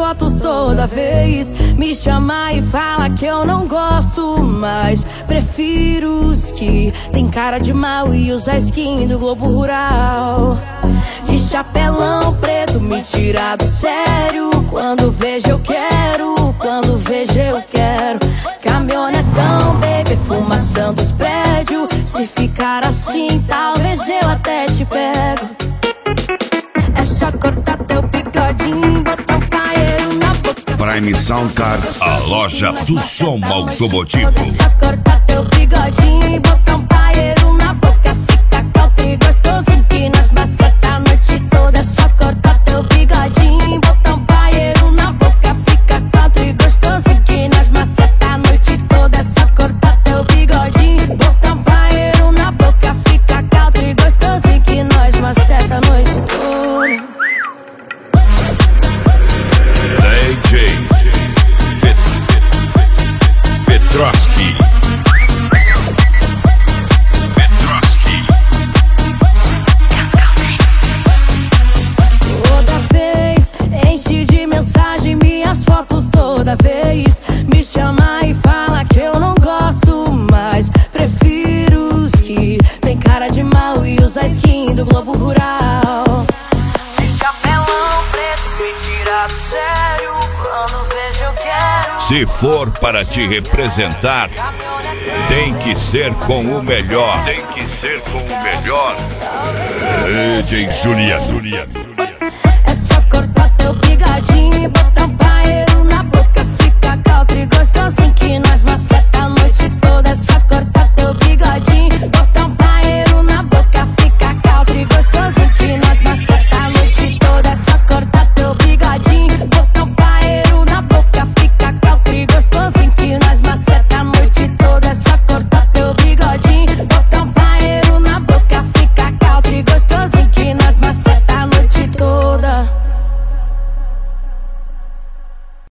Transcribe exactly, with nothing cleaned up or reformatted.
fotos toda vez. Me chama e fala que eu não gosto mais. Prefiro os que tem cara de mal e usa skin do Globo Rural. De chapelão preto me tira do sério. Quando vejo eu quero, quando vejo eu quero. Caminhonetão, baby, fumação dos prédios. Se ficar assim, talvez eu até te pego. É só cortar teu bigodinho, botar um paeiro na boca. Prime Soundcar, a loja do som automotivo. É só cortar teu bigodinho e botar um paeiro na boca. Fica calto e gostoso que nós maceta a noite toda. É só cortar teu bigodinho e botar um paeiro na boca. Fica calto e gostoso que nós maceta a noite toda. É só cortar teu bigodinho e botar um paeiro na boca. Fica calto e gostoso que nós maceta a noite toda. D J Pet Petroski. Petroski. Toda vez enche de mensagem minhas fotos toda vez. Me chama e fala que eu não gosto mais. Prefiro os que tem cara de mal e usa skin do Globo Rural. De chapelão preto me tira do sério. Quando vejo eu quero. Se for para te representar, tem que ser com o melhor. Tem que ser com o melhor. D J Julia, Julia, Julia. É só cortar teu bigodinho e botar um paeiro na boca. Fica caldo e gostoso que nós maceta